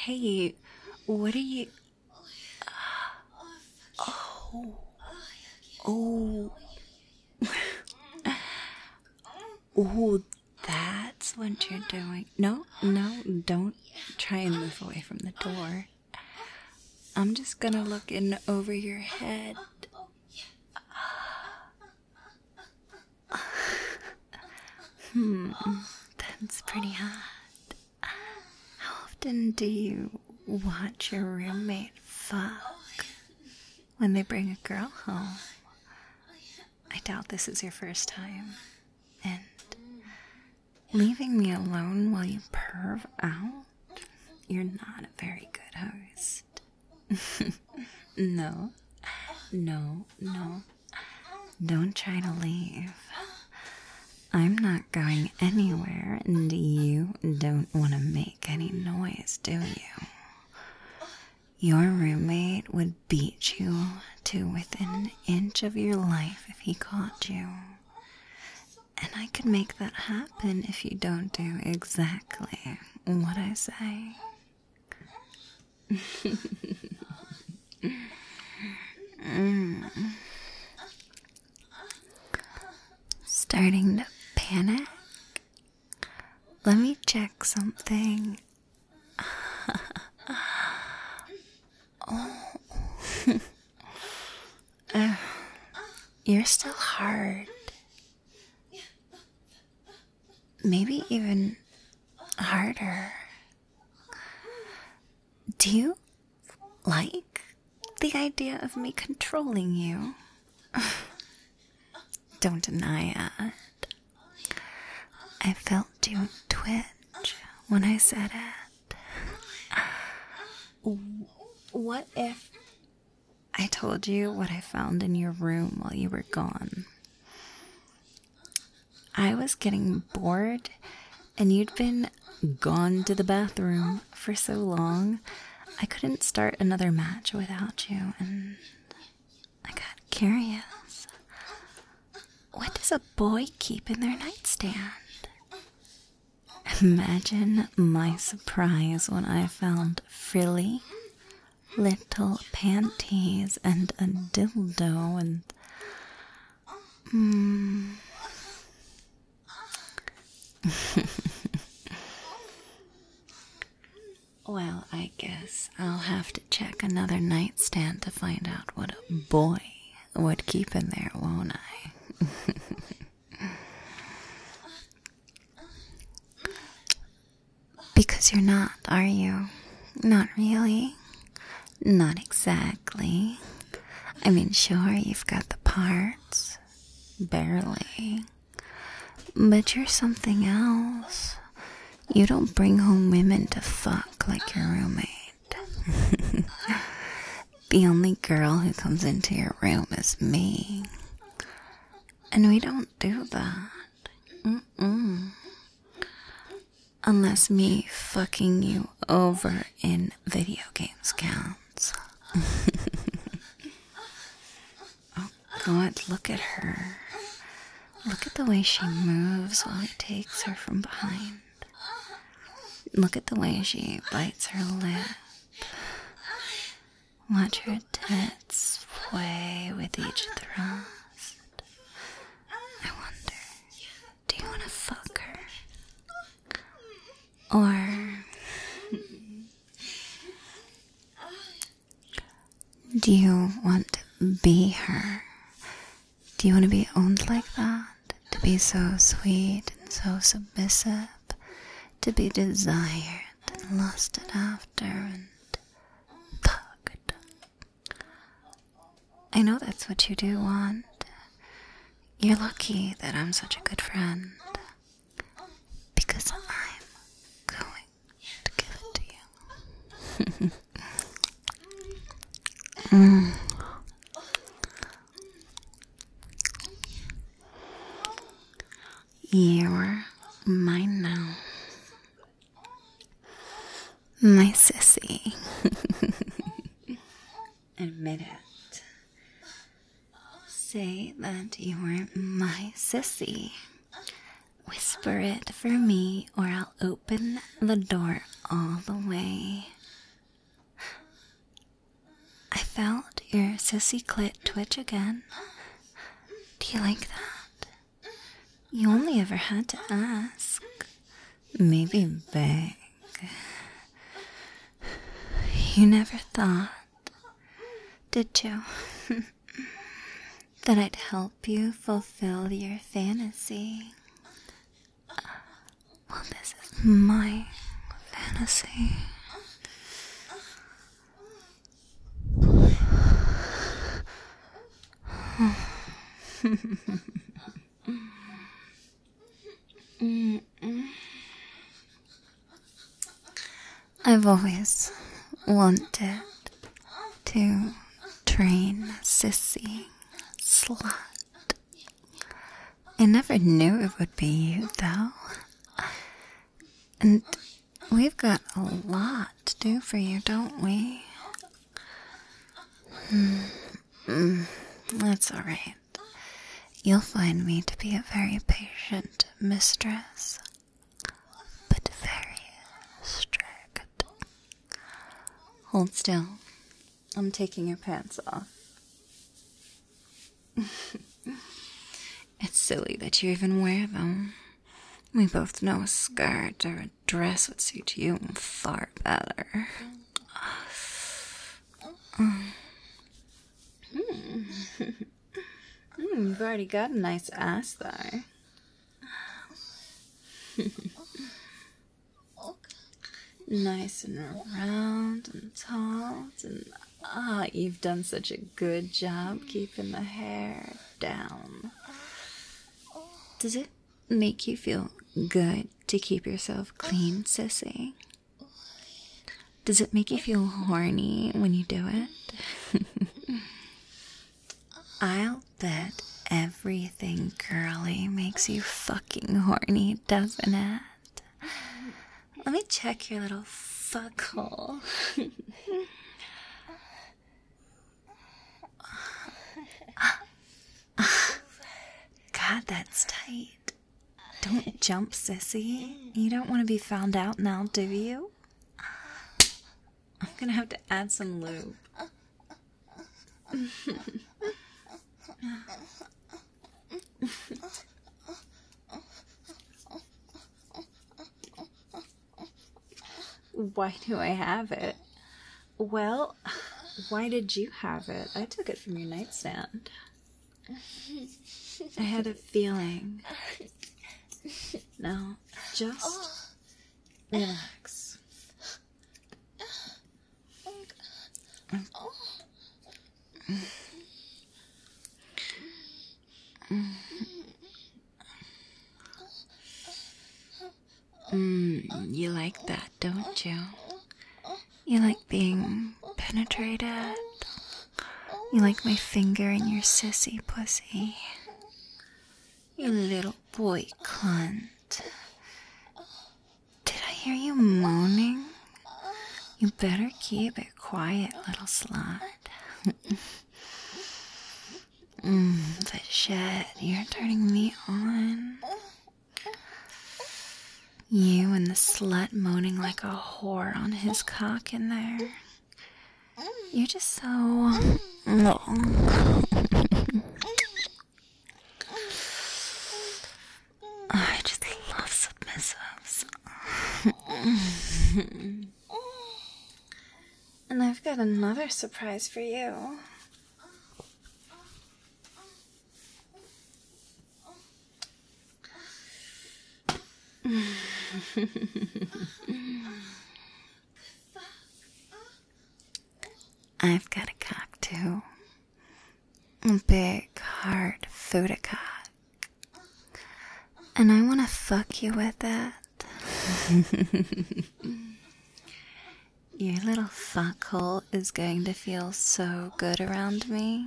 Hey, what are you... Oh, oh, oh, that's what you're doing. No, no, don't try and move away from the door. I'm just gonna look in over your head. That's pretty hot. How often do you watch your roommate fuck when they bring a girl home? I doubt this is your first time. And leaving me alone while you perv out? You're not a very good host. No, no, no. Don't try to leave. I'm not going anywhere, and you don't want to make any noise, do you? Your roommate would beat you to within an inch of your life if he caught you. And I could make that happen if you don't do exactly what I say. Starting to panic? Let me check something. Oh. You're still hard. Maybe even harder. Do you like the idea of me controlling you? Don't deny it. I felt you twitch when I said it. What if I told you what I found in your room while you were gone? I was getting bored, and you'd been gone to the bathroom for so long, I couldn't start another match without you, and I got curious. What does a boy keep in their nightstand? Imagine my surprise when I found frilly little panties and a dildo and... Well, I guess I'll have to check another nightstand to find out what a boy would keep in there, won't I? Because you're not, are you? Not really. Not exactly. I mean, sure, you've got the parts. Barely. But you're something else. You don't bring home women to fuck like your roommate. The only girl who comes into your room is me. And we don't do that. Unless me fucking you over in video games counts. Oh God, look at her. Look at the way she moves while he takes her from behind. Look at the way she bites her lip. Watch her tits sway with each thrust. I wonder, do you want to fuck her? Or do you want to be her? Do you want to be owned like that? To be so sweet and so submissive? To be desired and lusted after and fucked? I know that's what you do want. You're lucky that I'm such a good friend. Because I'm going to give it to you. You're mine now. My sissy. Admit it. Say that you're my sissy. Whisper it for me, or I'll open the door all the way felt your sissy clit twitch again. Do you like that? You only ever had to ask. Maybe beg. You never thought, did you, that I'd help you fulfill your fantasy? Well, this is my fantasy. I've always wanted to train a sissy slut. I never knew it would be you, though. And we've got a lot to do for you, don't we? That's alright. You'll find me to be a very patient mistress, but very strict. Hold still. I'm taking your pants off. It's silly that you even wear them. We both know a skirt or a dress would suit you far better. You've already got a nice ass there. Nice and round and tall, and you've done such a good job keeping the hair down. Does it make you feel good to keep yourself clean, sissy? Does it make you feel horny when you do it? I'll bet everything girly makes you fucking horny, doesn't it? Let me check your little fuck hole. God, that's tight. Don't jump, sissy. You don't want to be found out now, do you? I'm gonna have to add some lube. Why do I have it? Well, why did you have it? I took it from your nightstand. I had a feeling. Now, just relax. You like that, don't you? You like being penetrated? You like my finger in your sissy pussy? You little boy cunt. Did I hear you moaning? You better keep it quiet, little slut. But shit, you're turning me on. You and the slut moaning like a whore on his cock in there. You're just so... I just love submissives. And I've got another surprise for you. I've got a cock too. A big, hard Fuda cock. And I want to fuck you with it. Your little fuckhole is going to feel so good around me.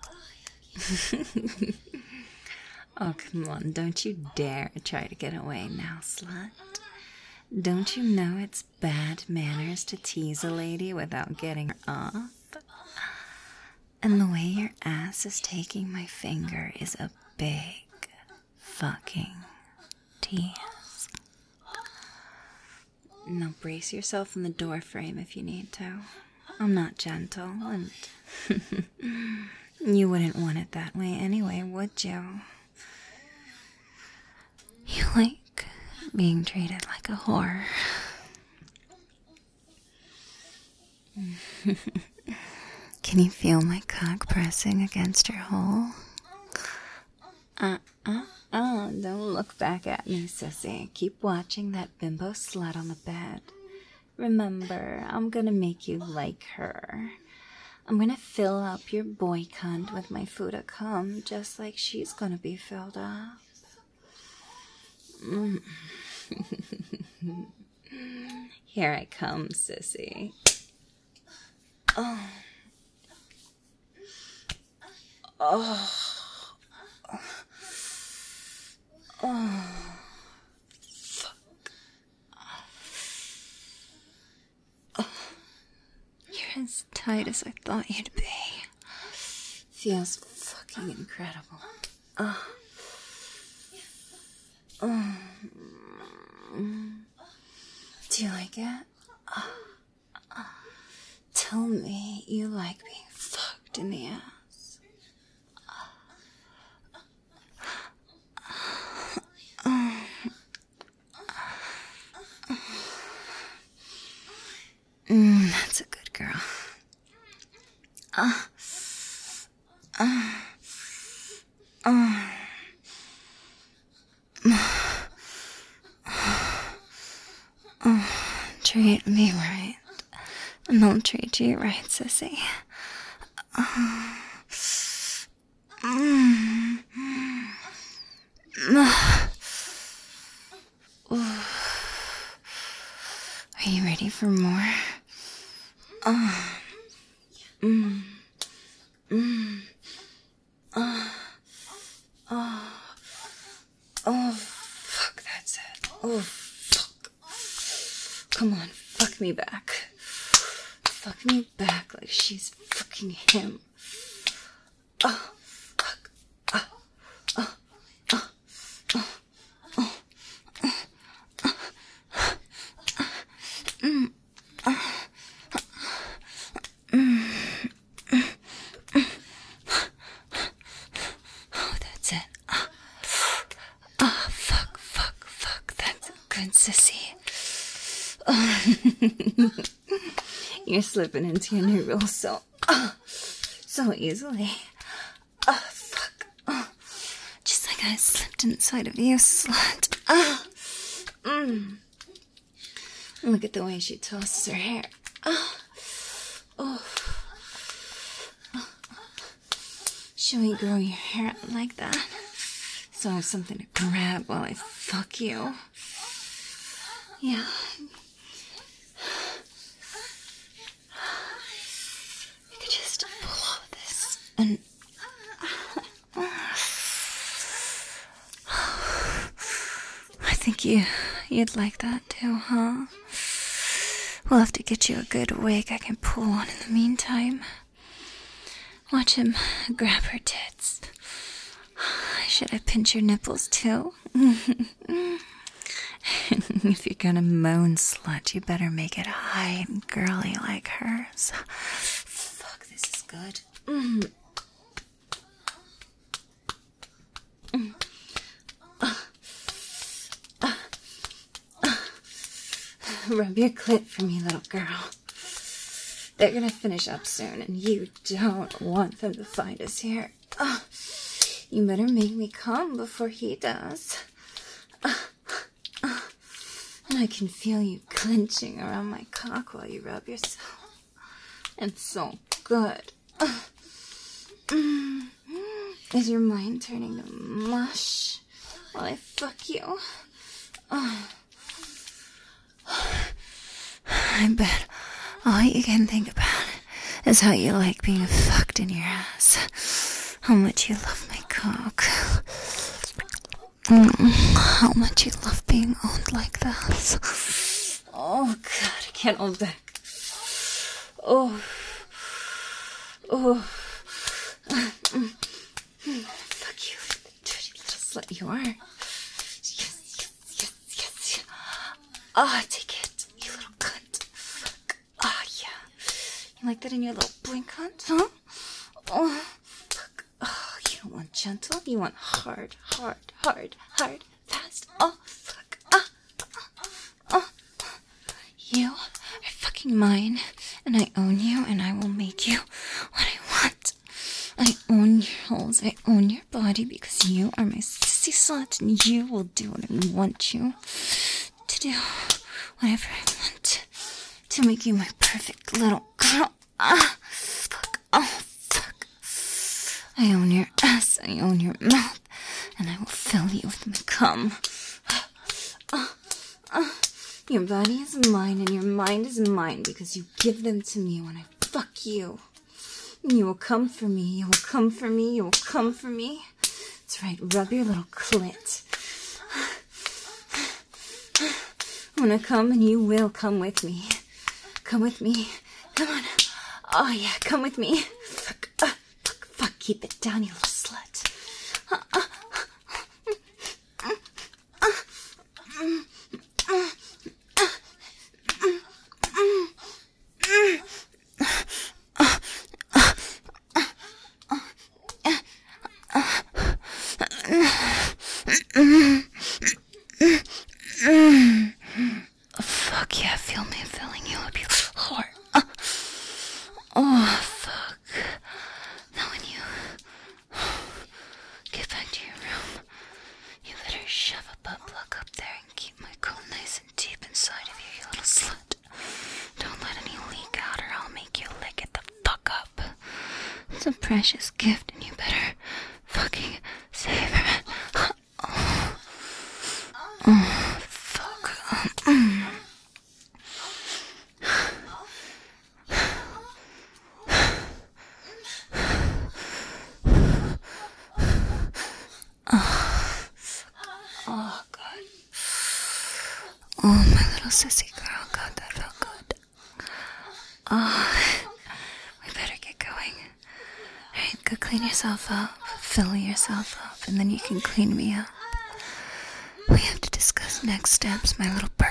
Oh, come on, don't you dare try to get away now, slut. Don't you know it's bad manners to tease a lady without getting her off? And the way your ass is taking my finger is a big fucking tease. Now brace yourself in the door frame if you need to. I'm not gentle, and you wouldn't want it that way anyway, would you? You like being treated like a whore. Can you feel my cock pressing against your hole? Don't look back at me, sissy. Keep watching that bimbo slut on the bed. Remember, I'm gonna make you like her. I'm gonna fill up your boy cunt with my Fuda cum, just like she's gonna be filled up. Here I come, sissy. Oh. Oh. Oh. Fuck. Oh. You're as tight as I thought you'd be. Feels fucking incredible. Oh. Oh. Do you like it? Tell me you like being fucked in the ass. That's a good girl. Treat me right, and I'll treat you right, sissy. Are you ready for more? Oh, fuck, that's it. Oh, fuck. Come on, fuck me back. Fuck me back like she's fucking him. Oh, fuck. Oh, that's it. Fuck. That's a good sissy. You're slipping into your new role so easily. Fuck. Just like I slipped inside of you, slut. Look at the way she tosses her hair. Shall we grow your hair out like that? So I have something to grab while I fuck you. Yeah. You could just pull all this and... I think you'd like that too, huh? We'll have to get you a good wig I can pull on in the meantime. Watch him grab her tits. Should I pinch your nipples too? If you're gonna moan, slut, you better make it high and girly like hers. Fuck, this is good. Rub your clit for me, little girl. They're gonna finish up soon, and you don't want them to find us here. You better make me come before he does. And I can feel you clenching around my cock while you rub yourself. It's so good. Is your mind turning to mush while I fuck you? I bet all you can think about is how you like being fucked in your ass. How much you love my cock. How much you love being owned like that. Oh, God, I can't hold back. Oh. Fuck you, dirty little slut you are. Yes. Take it, you little cunt. Fuck. Yeah. You like that in your little blink hunt, huh? Oh, fuck. Oh, you don't want gentle. You want hard, fast. Oh, fuck. You are fucking mine, and I own you, and I will make you what I want. I own your holes. I own your body because you are my sissy slut, and you will do what I want you to do. Whatever I want to make you my perfect little girl. Fuck. Oh, fuck. I own your ass. I own your mouth, and I will fill you with my cum. Your body is mine, and your mind is mine because you give them to me when I fuck you. You will come for me, you will come for me, you will come for me. That's right, rub your little clit. I'm gonna come and you will come with me. Come with me. Come on. Oh yeah, come with me. Fuck, keep it down, you little slut. Fuck yeah, feel me filling you up, you whore. Oh, fuck. Now when you get back to your room, you better shove a butt plug up there and keep my coat nice and deep inside of you, you little slut. Don't let any leak out or I'll make you lick it the fuck up. It's a precious gift and you better fucking savor it. Oh, fuck. Oh, God. Oh, my little sissy girl. God, that felt good. Oh, we better get going. Alright, go clean yourself up. Fill yourself up, and then you can clean me up. We have to discuss next steps, my little bird.